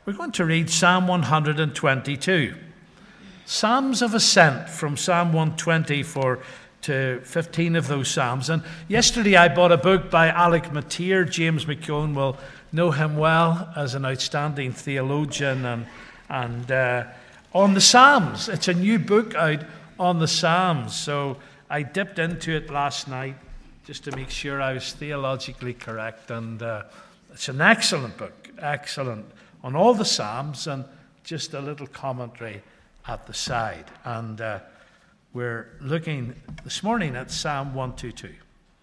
We're going to read Psalm 122. Psalms of Ascent from Psalm 124 to 15 of those Psalms. And yesterday I bought a book by Alec Motyer. James McKeown will know him well as an outstanding theologian and on the Psalms. It's a new book out on the Psalms. So I dipped into it last night just to make sure I was theologically correct. And it's an excellent book, excellent, on all the Psalms and just a little commentary at the side. And we're looking this morning at Psalm 122.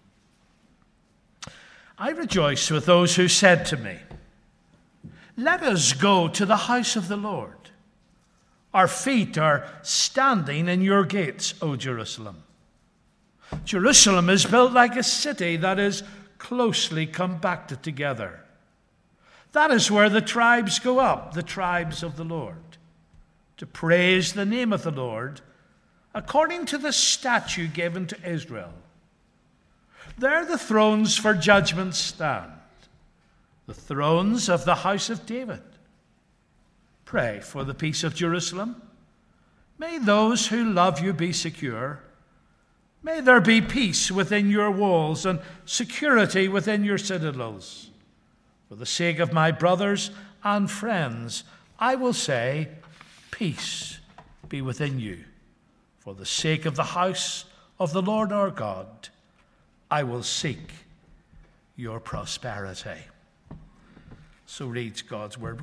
I rejoice with those who said to me, "Let us go to the house of the Lord. Our feet are standing in your gates, O Jerusalem." Jerusalem is built like a city that is closely compacted together. That is where the tribes go up, the tribes of the Lord, to praise the name of the Lord according to the statute given to Israel. There the thrones for judgment stand, the thrones of the house of David. Pray for the peace of Jerusalem. May those who love you be secure. May there be peace within your walls and security within your citadels. For the sake of my brothers and friends, I will say, peace be within you. For the sake of the house of the Lord our God, I will seek your prosperity. So reads God's word.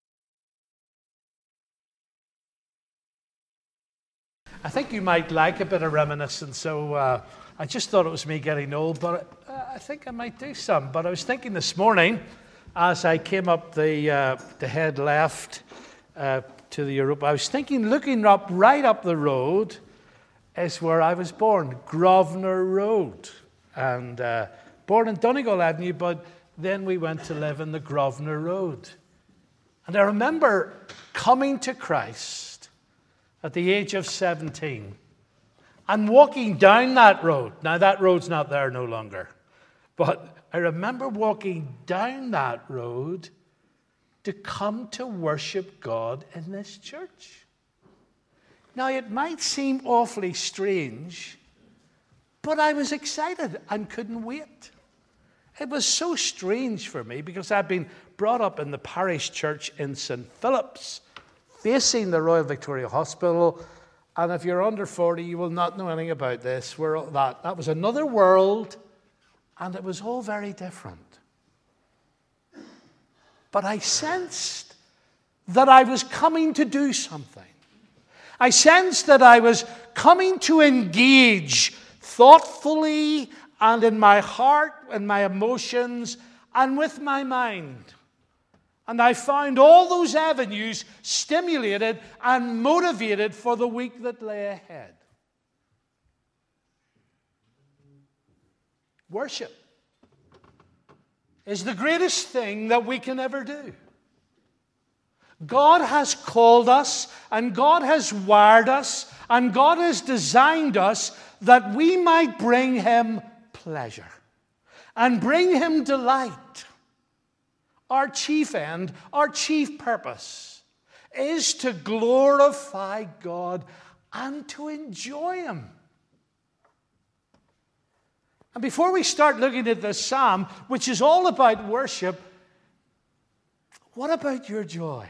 I think you might like a bit of reminiscence, so I just thought it was me getting old, but I think I might do some. But I was thinking this morning, as I came up the head left to the Europa, I was thinking, looking up, right up the road is where I was born, Grosvenor Road. And born in Donegal Avenue, but then we went to live in the Grosvenor Road. And I remember coming to Christ at the age of 17 and walking down that road. Now, that road's not there no longer. But I remember walking down that road to come to worship God in this church. Now, it might seem awfully strange, but I was excited and couldn't wait. It was so strange for me because I'd been brought up in the parish church in St. Philip's, facing the Royal Victoria Hospital. And if you're under 40, you will not know anything about this. That was another world, and it was all very different. But I sensed that I was coming to do something. I sensed that I was coming to engage thoughtfully and in my heart and my emotions and with my mind. And I found all those avenues stimulated and motivated for the week that lay ahead. Worship is the greatest thing that we can ever do. God has called us, and God has wired us, and God has designed us that we might bring Him pleasure and bring Him delight. Our chief end, our chief purpose is to glorify God and to enjoy Him. And before we start looking at this psalm, which is all about worship, what about your joy?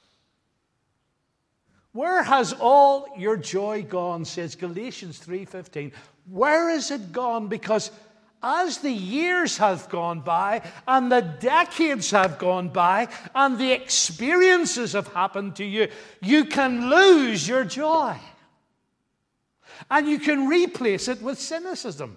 Where has all your joy gone, says Galatians 3:15. Where is it gone? Because as the years have gone by, and the decades have gone by, and the experiences have happened to you, you can lose your joy. And you can replace it with cynicism.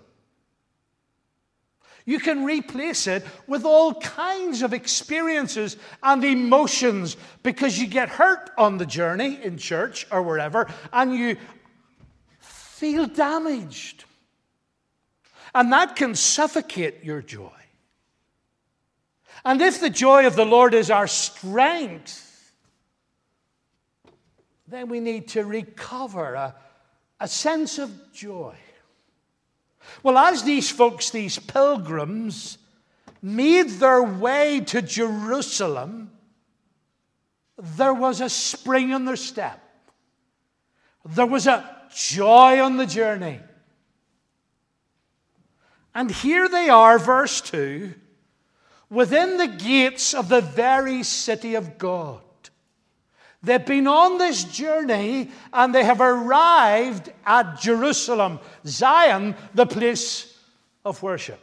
You can replace it with all kinds of experiences and emotions because you get hurt on the journey in church or wherever, and you feel damaged. And that can suffocate your joy. And if the joy of the Lord is our strength, then we need to recover a sense of joy. Well, as these folks, these pilgrims, made their way to Jerusalem, there was a spring in their step. There was a joy on the journey. And here they are, verse 2, within the gates of the very city of God. They've been on this journey and they have arrived at Jerusalem, Zion, the place of worship.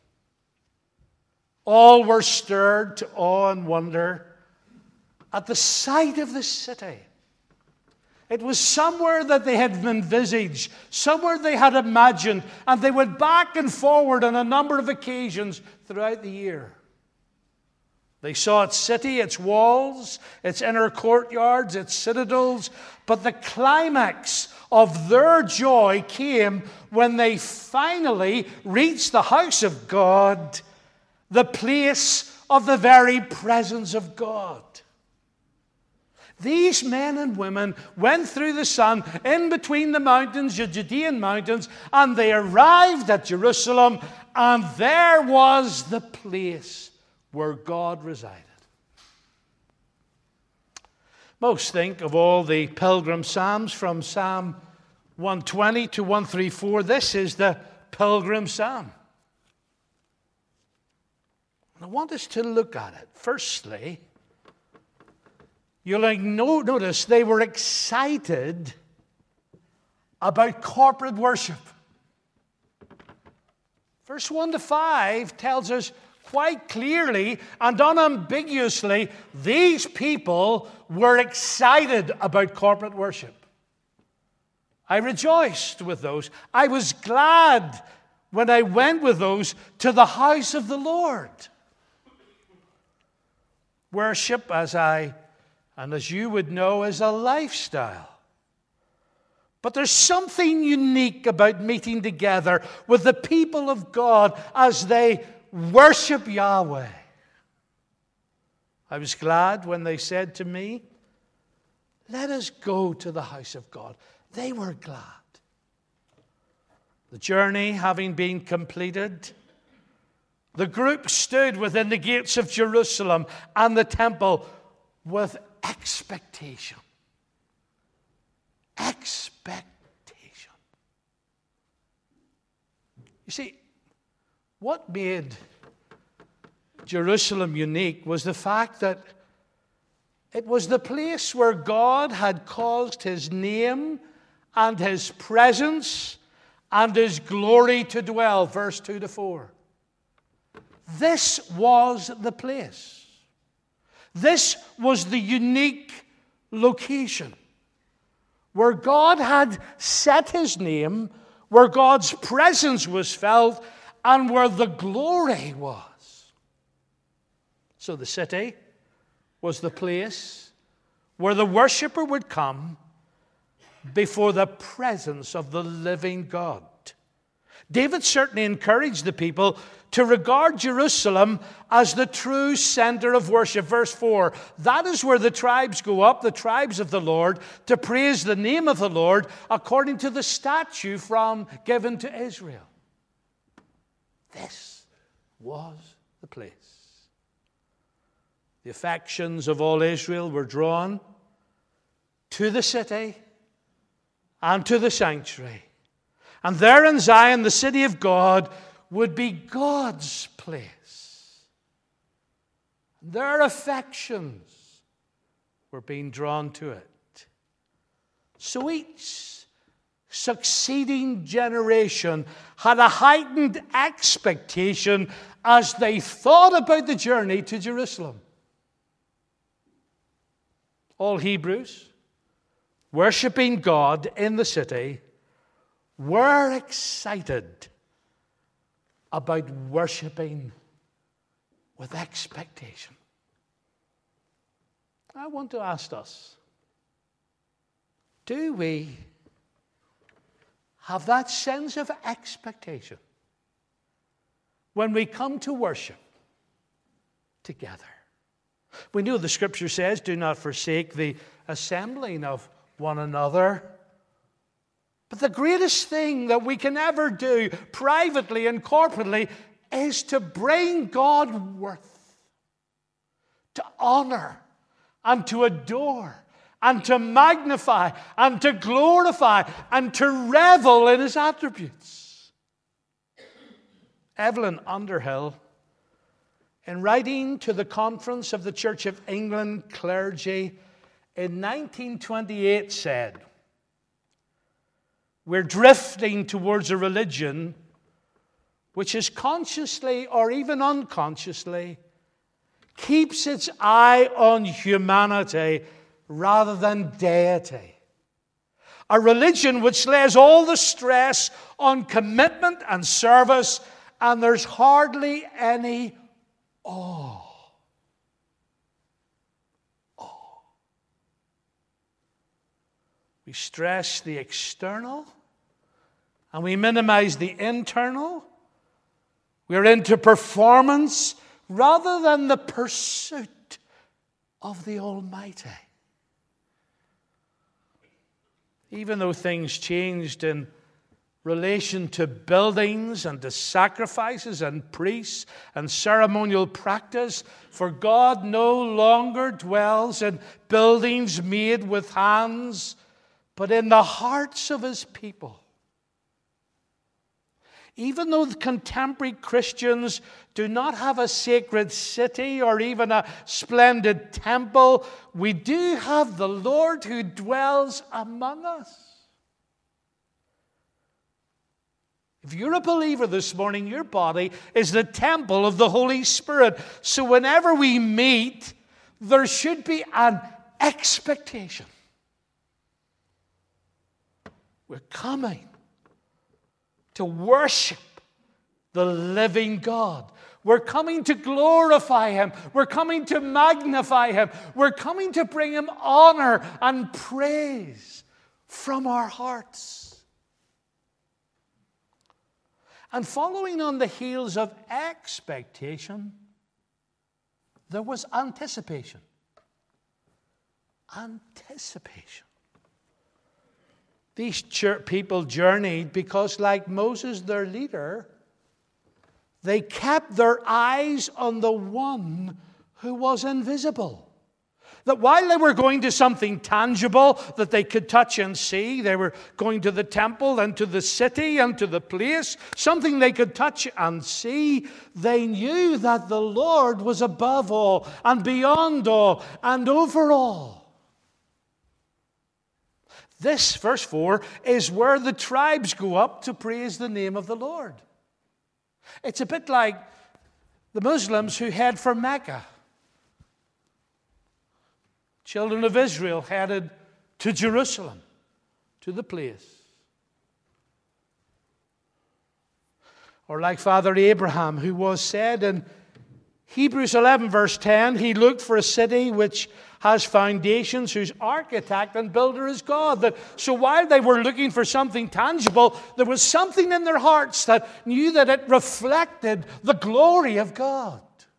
All were stirred to awe and wonder at the sight of the city. It was somewhere that they had envisaged, somewhere they had imagined, and they went back and forward on a number of occasions throughout the year. They saw its city, its walls, its inner courtyards, its citadels, but the climax of their joy came when they finally reached the house of God, the place of the very presence of God. These men and women went through the sun in between the mountains, the Judean mountains, and they arrived at Jerusalem, and there was the place where God resided. Most think of all the pilgrim psalms from Psalm 120 to 134. This is the pilgrim psalm. I want us to look at it. Firstly, you'll notice they were excited about corporate worship. Verse 1 to 5 tells us quite clearly and unambiguously these people were excited about corporate worship. I rejoiced with those. I was glad when I went with those to the house of the Lord. Worship, as you would know, is a lifestyle. But there's something unique about meeting together with the people of God as they worship Yahweh. I was glad when they said to me, "Let us go to the house of God." They were glad. The journey having been completed, the group stood within the gates of Jerusalem and the temple with expectation. Expectation. You see, what made Jerusalem unique was the fact that it was the place where God had caused His name and His presence and His glory to dwell. Verse 2 to 4. This was the place. This was the unique location where God had set His name, where God's presence was felt, and where the glory was. So the city was the place where the worshiper would come before the presence of the living God. David certainly encouraged the people to regard Jerusalem as the true center of worship. Verse 4, that is where the tribes go up, the tribes of the Lord, to praise the name of the Lord according to the statute given to Israel. This was the place. The affections of all Israel were drawn to the city and to the sanctuary. And there in Zion, the city of God, would be God's place. Their affections were being drawn to it. So each succeeding generation had a heightened expectation as they thought about the journey to Jerusalem. All Hebrews, worshiping God in the city, were excited about worshiping with expectation. I want to ask us, do we have that sense of expectation when we come to worship together? We know the Scripture says, do not forsake the assembling of one another. But the greatest thing that we can ever do, privately and corporately, is to bring God worth, to honor and to adore and to magnify and to glorify and to revel in His attributes. Evelyn Underhill, in writing to the Conference of the Church of England clergy in 1928, said, "We're drifting towards a religion which is consciously or even unconsciously keeps its eye on humanity rather than deity. A religion which lays all the stress on commitment and service, and there's hardly any awe. We stress the external and we minimize the internal. We're into performance rather than the pursuit of the Almighty." Even though things changed in relation to buildings and to sacrifices and priests and ceremonial practice, for God no longer dwells in buildings made with hands, but in the hearts of His people. Even though the contemporary Christians do not have a sacred city or even a splendid temple, we do have the Lord who dwells among us. If you're a believer this morning, your body is the temple of the Holy Spirit. So whenever we meet, there should be an expectation. We're coming to worship the living God. We're coming to glorify Him. We're coming to magnify Him. We're coming to bring Him honor and praise from our hearts. And following on the heels of expectation, there was anticipation. Anticipation. These people journeyed because, like Moses, their leader, they kept their eyes on the one who was invisible. That while they were going to something tangible that they could touch and see, they were going to the temple and to the city and to the place, something they could touch and see, they knew that the Lord was above all and beyond all and over all. This, verse 4, is where the tribes go up to praise the name of the Lord. It's a bit like the Muslims who head for Mecca. Children of Israel headed to Jerusalem, to the place. Or like Father Abraham, who was said in Hebrews 11, verse 10, he looked for a city which has foundations, whose architect and builder is God. So while they were looking for something tangible, there was something in their hearts that knew that it reflected the glory of God.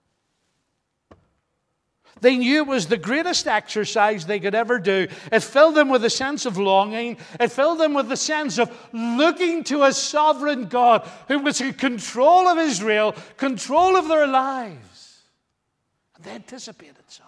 They knew it was the greatest exercise they could ever do. It filled them with a sense of longing. It filled them with a sense of looking to a sovereign God who was in control of Israel, control of their lives. And they anticipated something.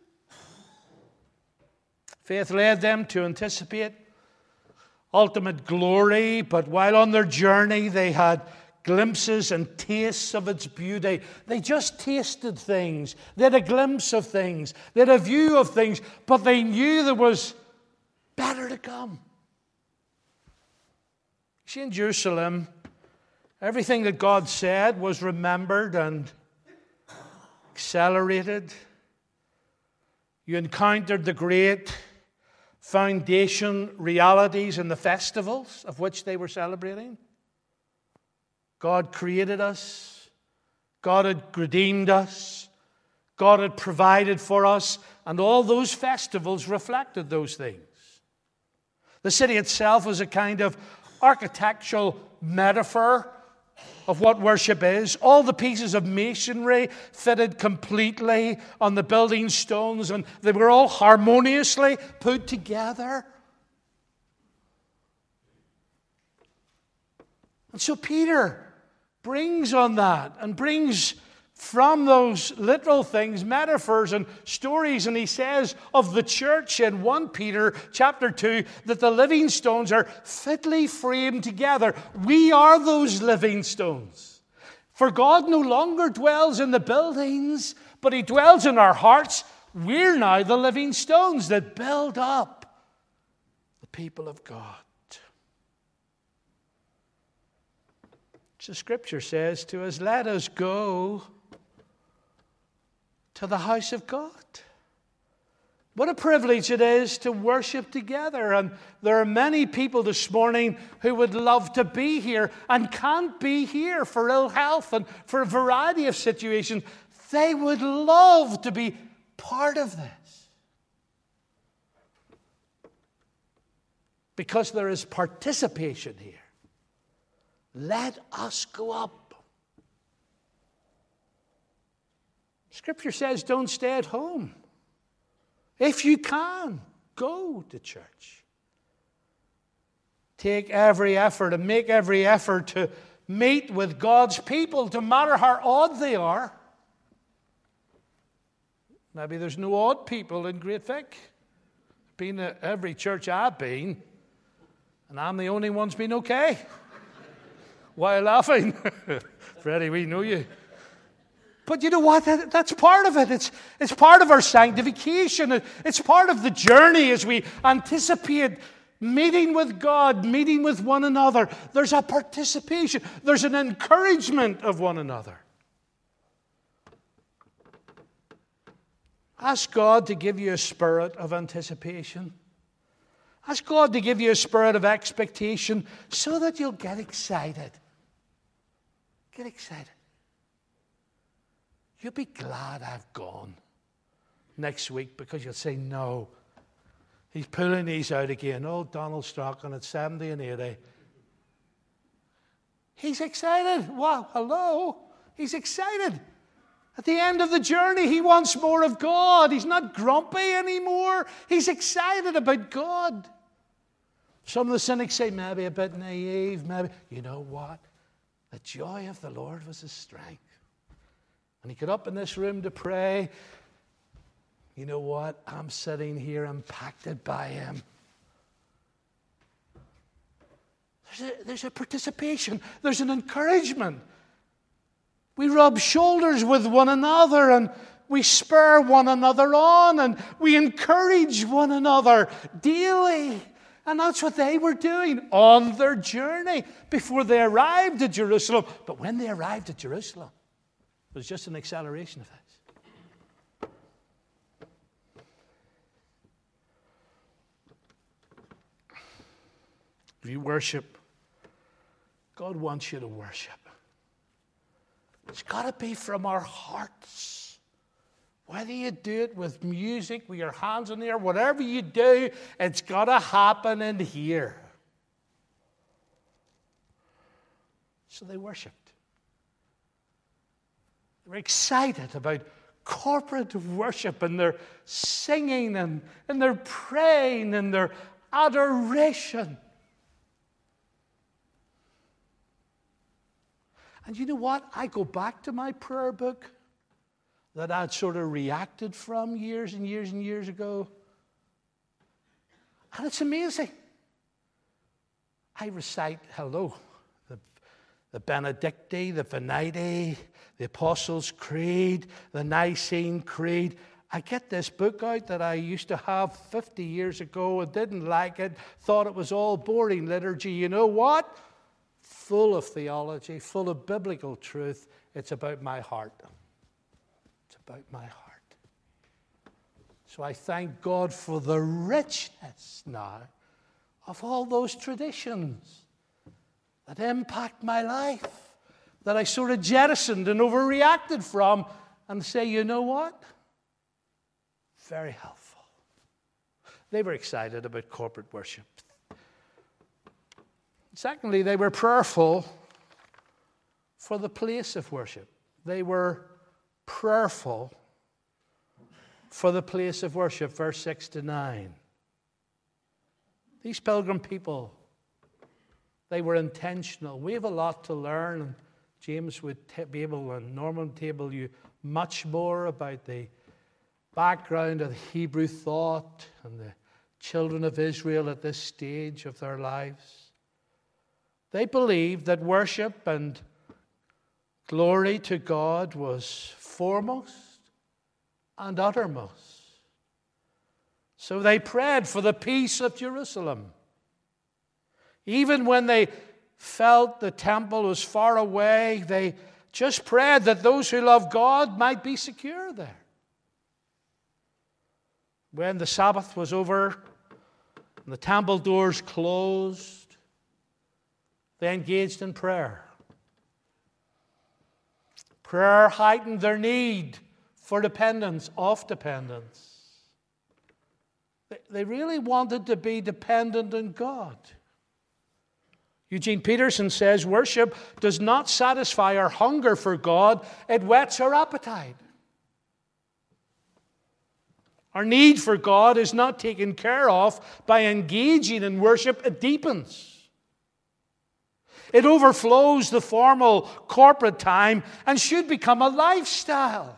Faith led them to anticipate ultimate glory, but while on their journey they had glimpses and tastes of its beauty. They just tasted things. They had a glimpse of things. They had a view of things, but they knew there was better to come. See, in Jerusalem, everything that God said was remembered and accelerated. You encountered the great foundation realities in the festivals of which they were celebrating. God created us. God had redeemed us. God had provided for us. And all those festivals reflected those things. The city itself was a kind of architectural metaphor of what worship is. All the pieces of masonry fitted completely on the building stones, and they were all harmoniously put together. And so Peter brings on that and brings from those literal things, metaphors and stories. And he says of the church in 1 Peter chapter 2 that the living stones are fitly framed together. We are those living stones. For God no longer dwells in the buildings, but he dwells in our hearts. We're now the living stones that build up the people of God. So Scripture says to us, let us go to the house of God. What a privilege it is to worship together. And there are many people this morning who would love to be here and can't be here for ill health and for a variety of situations. They would love to be part of this, because there is participation here. Let us go up. Scripture says don't stay at home. If you can, go to church. Take every effort and make every effort to meet with God's people, no matter how odd they are. Maybe there's no odd people in Great Vic. Been at every church I've been, and I'm the only one's been okay. Why are you laughing? Freddie, we know you. But you know what? That's part of it. It's part of our sanctification. It's part of the journey as we anticipate meeting with God, meeting with one another. There's a participation. There's an encouragement of one another. Ask God to give you a spirit of anticipation. Ask God to give you a spirit of expectation so that you'll get excited. Get excited. You'll be glad I've gone next week, because you'll say, no, he's pulling these out again. Oh, Donald Strachan at 70 and 80. He's excited. Wow, hello. He's excited. At the end of the journey, he wants more of God. He's not grumpy anymore. He's excited about God. Some of the cynics say, maybe a bit naive, maybe. You know what? The joy of the Lord was his strength. And he got up in this room to pray. You know what? I'm sitting here impacted by him. There's a participation. There's an encouragement. We rub shoulders with one another, and we spur one another on, and we encourage one another daily. And that's what they were doing on their journey before they arrived at Jerusalem. But when they arrived at Jerusalem, it was just an acceleration of this. If you worship, God wants you to worship. It's got to be from our hearts. Whether you do it with music, with your hands in the air, whatever you do, it's got to happen in here. So they worshiped. They were excited about corporate worship, and their singing and their praying and their adoration. And you know what? I go back to my prayer book that I'd sort of reacted from years and years and years ago. And it's amazing. I recite, the Benedicti, the Venite, the Apostles' Creed, the Nicene Creed. I get this book out that I used to have 50 years ago and didn't like it, thought it was all boring liturgy. You know what? Full of theology, full of biblical truth. It's about my heart. It's about my heart. So I thank God for the richness now of all those traditions that impact my life, that I sort of jettisoned and overreacted from, and say, you know what? Very helpful. They were excited about corporate worship. Secondly, they were prayerful for the place of worship. They were prayerful for the place of worship, verse 6 to 9. These pilgrim people, they were intentional. We have a lot to learn and James would be able, and Norman would tell you much more about the background of the Hebrew thought and the children of Israel at this stage of their lives. They believed that worship and glory to God was foremost and uttermost. So they prayed for the peace of Jerusalem. Even when they felt the temple was far away, they just prayed that those who love God might be secure there. When the Sabbath was over and the temple doors closed, they engaged in prayer. Prayer heightened their need for dependence, of dependence. They really wanted to be dependent on God. Eugene Peterson says, worship does not satisfy our hunger for God, it whets our appetite. Our need for God is not taken care of by engaging in worship, it deepens. It overflows the formal corporate time and should become a lifestyle.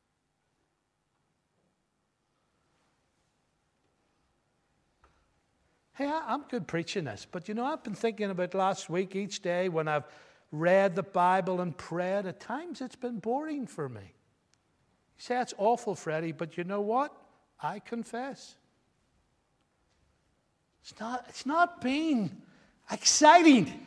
Hey, I'm good preaching this, but I've been thinking about last week each day when I've read the Bible and prayed. At times it's been boring for me. You say, that's awful, Freddie, but you know what? I confess. It's not been exciting.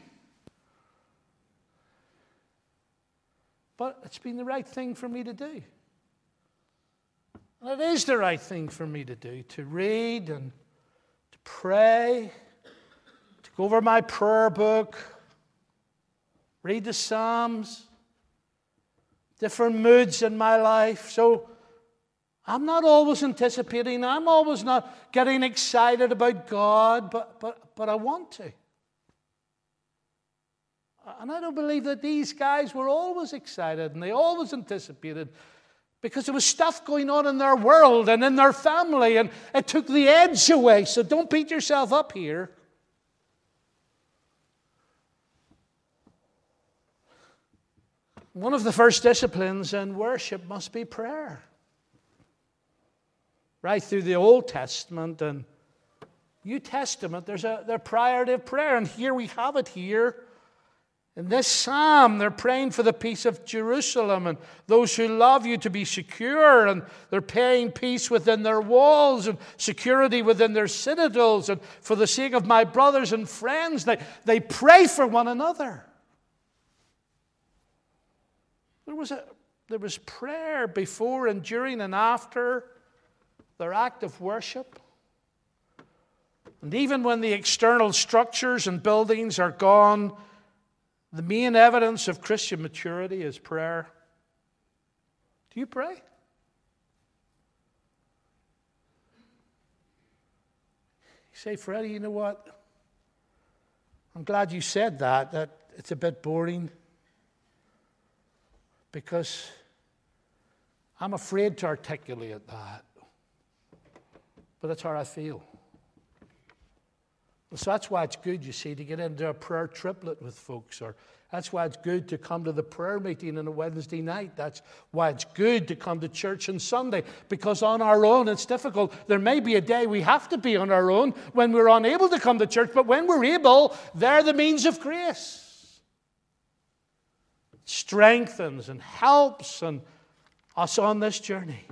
But it's been the right thing for me to do. And it is the right thing for me to do, to read and to pray, to go over my prayer book, read the Psalms, different moods in my life. So I'm not always anticipating, I'm always not getting excited about God, but I want to. And I don't believe that these guys were always excited and they always anticipated, because there was stuff going on in their world and in their family, and it took the edge away. So don't beat yourself up here. One of the first disciplines in worship must be prayer. Right through the Old Testament and New Testament, there's a priority of prayer. And here we have it here. In this psalm, they're praying for the peace of Jerusalem and those who love you to be secure, and they're praying peace within their walls and security within their citadels, and for the sake of my brothers and friends, they pray for one another. There was prayer before and during and after their act of worship. And even when the external structures and buildings are gone, the main evidence of Christian maturity is prayer. Do you pray? You say, Freddie, you know what? I'm glad you said that it's a bit boring, because I'm afraid to articulate that. But that's how I feel. So that's why it's good, you see, to get into a prayer triplet with folks. Or that's why it's good to come to the prayer meeting on a Wednesday night. That's why it's good to come to church on Sunday. Because on our own, it's difficult. There may be a day we have to be on our own when we're unable to come to church. But when we're able, they're the means of grace. It strengthens and helps us on this journey.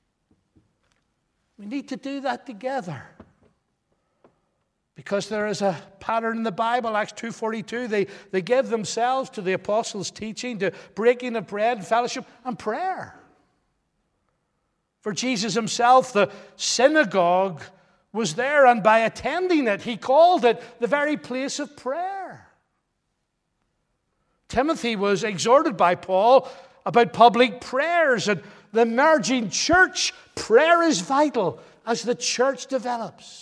We need to do that together. Because there is a pattern in the Bible, Acts 2:42, they gave themselves to the apostles' teaching, to breaking of bread, fellowship, and prayer. For Jesus himself, the synagogue was there, and by attending it, he called it the very place of prayer. Timothy was exhorted by Paul about public prayers, and the emerging church, prayer is vital as the church develops.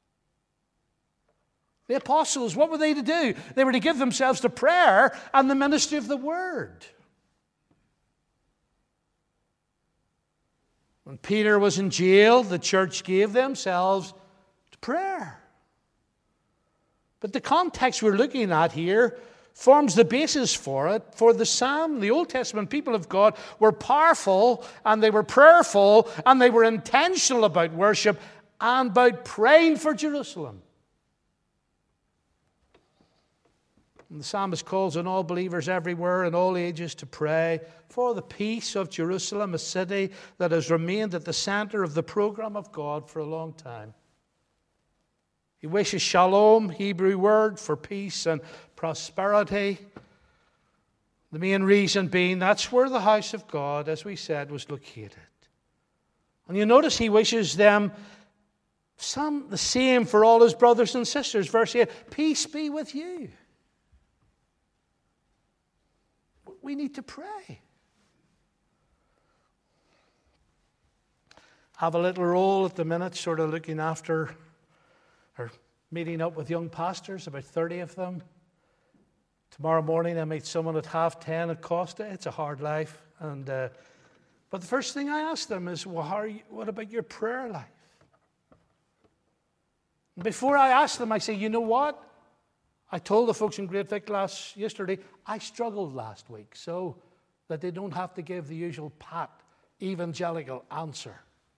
The apostles, what were they to do? They were to give themselves to prayer and the ministry of the word. When Peter was in jail, the church gave themselves to prayer. But the context we're looking at here forms the basis for it. For the psalm, the Old Testament people of God were powerful, and they were prayerful, and they were intentional about worship and about praying for Jerusalem. And the psalmist calls on all believers everywhere in all ages to pray for the peace of Jerusalem, a city that has remained at the center of the program of God for a long time. He wishes shalom, Hebrew word for peace and prosperity. The main reason being that's where the house of God, as we said, was located. And you notice he wishes them the same for all his brothers and sisters. Verse 8, peace be with you. We need to pray. I have a little role at the minute, sort of looking after or meeting up with young pastors, about 30 of them. Tomorrow morning I meet someone at 10:30 at Costa. It's a hard life. But the first thing I ask them is, well, what about your prayer life? And before I ask them, I say, you know what? I told the folks in Great Vic yesterday, I struggled last week, so that they don't have to give the usual pat evangelical answer.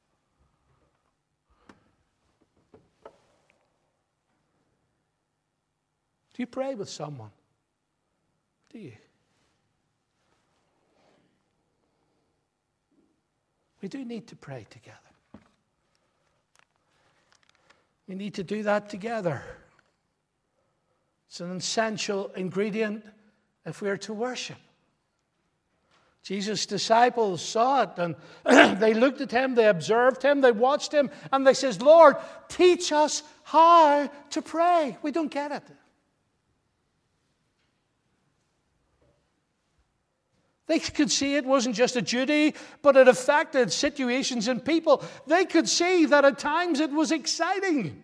Do you pray with someone? Do you? We do need to pray together. We need to do that together. It's an essential ingredient if we are to worship. Jesus' disciples saw it, and they looked at him, they observed him, they watched him, and they says, Lord, teach us how to pray. We don't get it. They could see it wasn't just a duty, but it affected situations and people. They could see that at times it was exciting.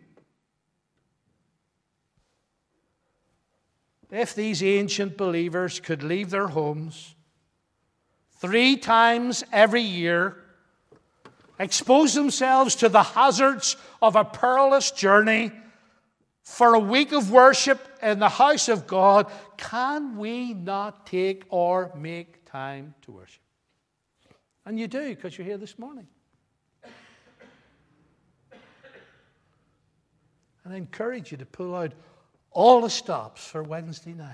If these ancient believers could leave their homes 3 times every year, expose themselves to the hazards of a perilous journey for a week of worship in the house of God, can we not take or make time to worship? And you do, because you're here this morning. And I encourage you to pull out all the stops for Wednesday night.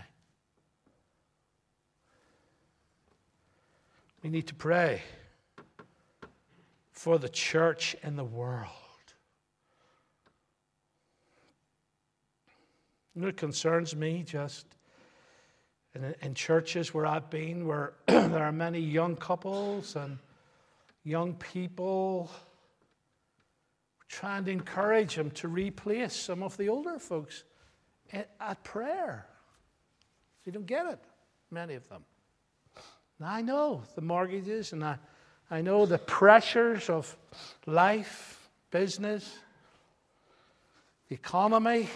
We need to pray for the church in the world. You know, it concerns me just in churches where I've been, where there are many young couples and young people trying to encourage them to replace some of the older folks at prayer. They don't get it, many of them. Now, I know the mortgages, and I know the pressures of life, business, the economy,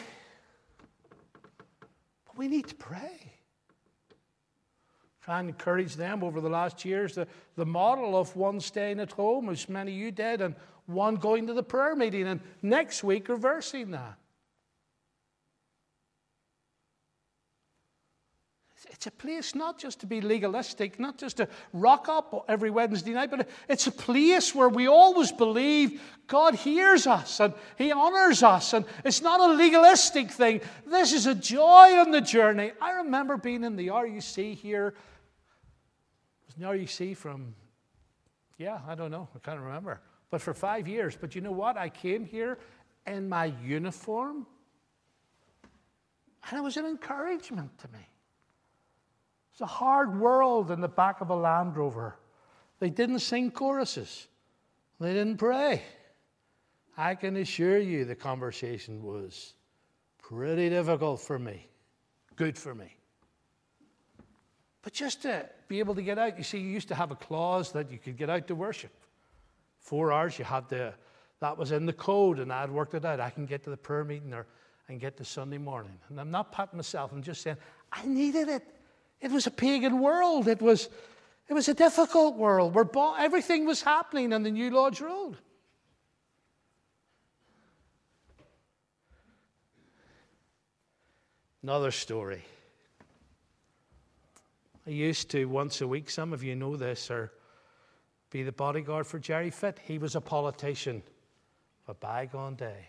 but we need to pray. Try and encourage them over the last years, the model of one staying at home, as many of you did, and one going to the prayer meeting, and next week reversing that. It's a place not just to be legalistic, not just to rock up every Wednesday night, but it's a place where we always believe God hears us and He honors us. And it's not a legalistic thing. This is a joy on the journey. I remember being in the RUC here. It was in the RUC from, I don't know, I can't remember. But for 5 years. But you know what? I came here in my uniform, and it was an encouragement to me. It's a hard world in the back of a Land Rover. They didn't sing choruses. They didn't pray. I can assure you the conversation was pretty difficult for me. Good for me. But just to be able to get out, you see, you used to have a clause that you could get out to worship. 4 hours, that was in the code, and I had worked it out. I can get to the prayer meeting or I can get to Sunday morning. And I'm not patting myself, I'm just saying, I needed it. It was a pagan world. It was a difficult world where everything was happening on the New Lodge Road. Another story. used to, once a week, some of you know this, or be the bodyguard for Jerry Fitt. He was a politician of a bygone day.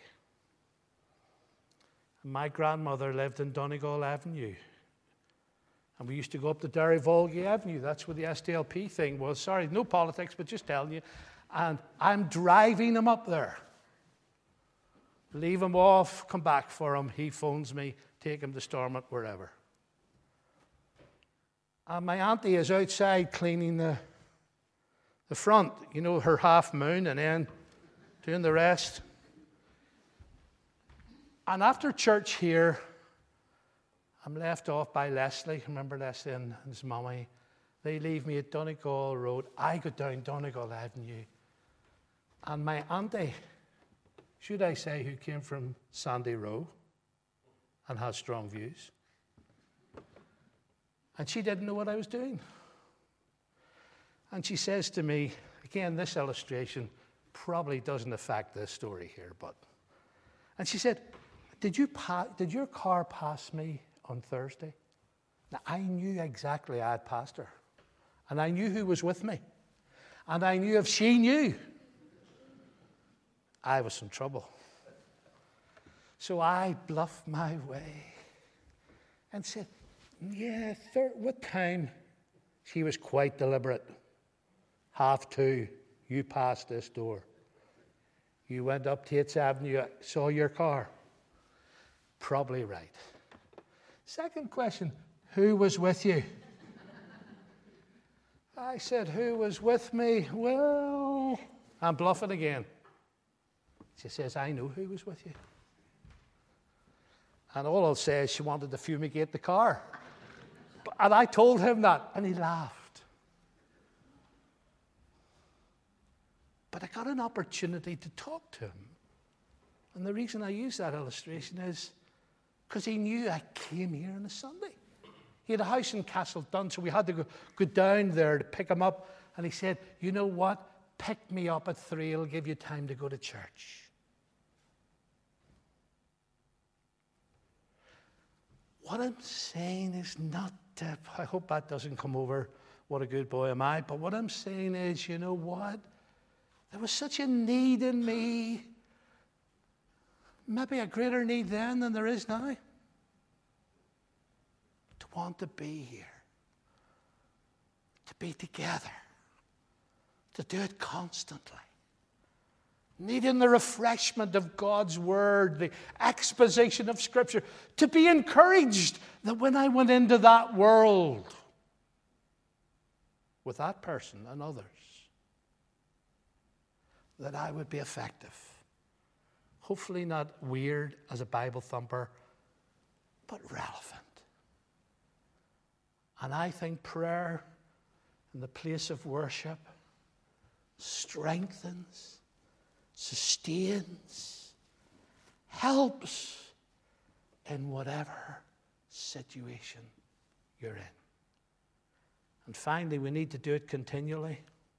My grandmother lived in Donegal Avenue. And we used to go up the Derry-Volgy Avenue. That's where the SDLP thing was. Sorry, no politics, but just telling you. And I'm driving him up there. Leave him off, come back for him. He phones me, take him to Stormont, wherever. And my auntie is outside cleaning the front, you know, her half moon, and then doing the rest. And after church here, I'm left off by Leslie. Remember Leslie and his mummy? They leave me at Donegal Road. I go down Donegal Avenue. And my auntie, should I say, who came from Sandy Row and has strong views, and she didn't know what I was doing. And she says to me, again, this illustration probably doesn't affect this story here, and she said, did your car pass me on Thursday? Now, I knew exactly I had passed her. And I knew who was with me. And I knew if she knew, I was in trouble. So I bluffed my way and said, yeah, what time? She was quite deliberate. 2:30, you passed this door. You went up Tate's Avenue, I saw your car. Probably right. Second question, who was with you? I said, who was with me? Well, I'm bluffing again. She says, I know who was with you. And all I'll say is she wanted to fumigate the car. And I told him that, and he laughed. But I got an opportunity to talk to him. And the reason I use that illustration is because he knew I came here on a Sunday. He had a house in Castledun, so we had to go down there to pick him up. And he said, you know what? Pick me up at 3. It'll give you time to go to church. What I'm saying is not, I hope that doesn't come over, what a good boy am I, but what I'm saying is, you know what? There was such a need in me, maybe a greater need then than there is now, to want to be here, to be together, to do it constantly. Needing the refreshment of God's Word, the exposition of Scripture, to be encouraged that when I went into that world with that person and others, that I would be effective. Hopefully not weird as a Bible thumper, but relevant. And I think prayer in the place of worship strengthens, sustains, helps in whatever situation you're in. And finally, we need to do it continually.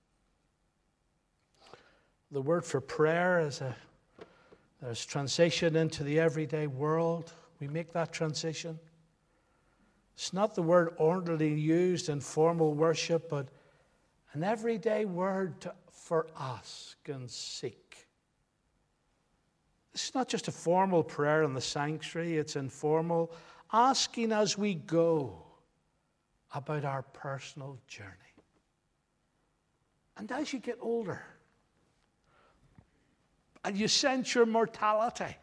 The word for prayer is there's transition into the everyday world. We make that transition. It's not the word ordinarily used in formal worship, but an everyday word for ask and seek. It's not just a formal prayer in the sanctuary, it's informal, asking as we go about our personal journey. And as you get older, and you sense your mortality,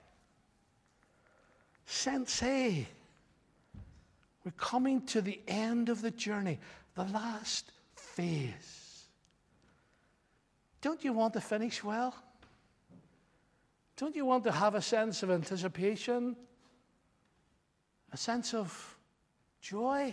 sense, hey, we're coming to the end of the journey, the last phase. Don't you want to finish well? Don't you want to have a sense of anticipation? A sense of joy?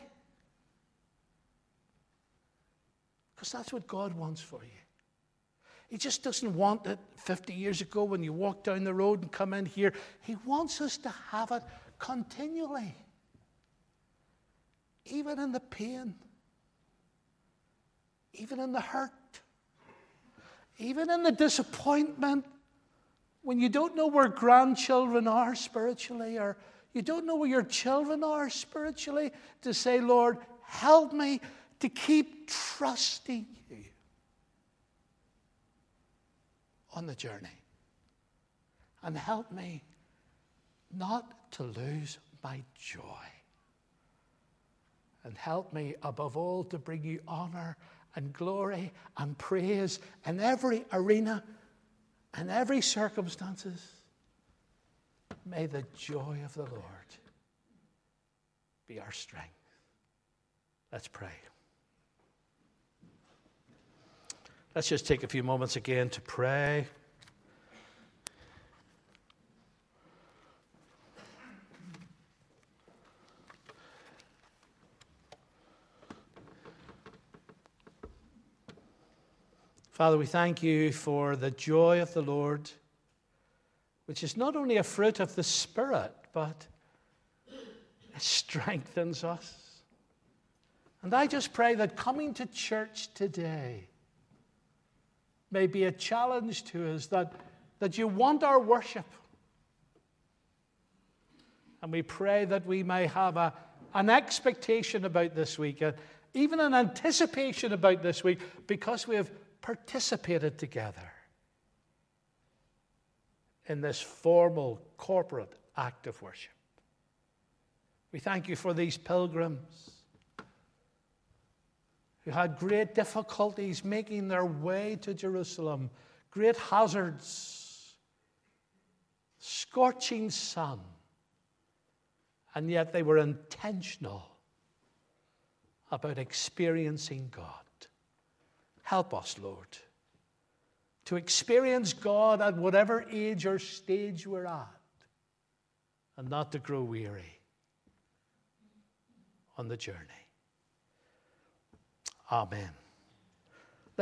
Because that's what God wants for you. He just doesn't want it 50 years ago when you walk down the road and come in here. He wants us to have it continually. Even in the pain. Even in the hurt. Even in the disappointment. When you don't know where grandchildren are spiritually, or you don't know where your children are spiritually, to say, Lord, help me to keep trusting you on the journey. And help me not to lose my joy. And help me, above all, to bring you honor and glory and praise in every arena and every circumstances. May the joy of the Lord be our strength. Let's pray. Let's just take a few moments again to pray. Father, we thank you for the joy of the Lord, which is not only a fruit of the Spirit, but it strengthens us. And I just pray that coming to church today may be a challenge to us, that you want our worship. And we pray that we may have an expectation about this week, even an anticipation about this week, because we have participated together in this formal corporate act of worship. We thank you for these pilgrims who had great difficulties making their way to Jerusalem, great hazards, scorching sun, and yet they were intentional about experiencing God. Help us, Lord, to experience God at whatever age or stage we're at, and not to grow weary on the journey. Amen.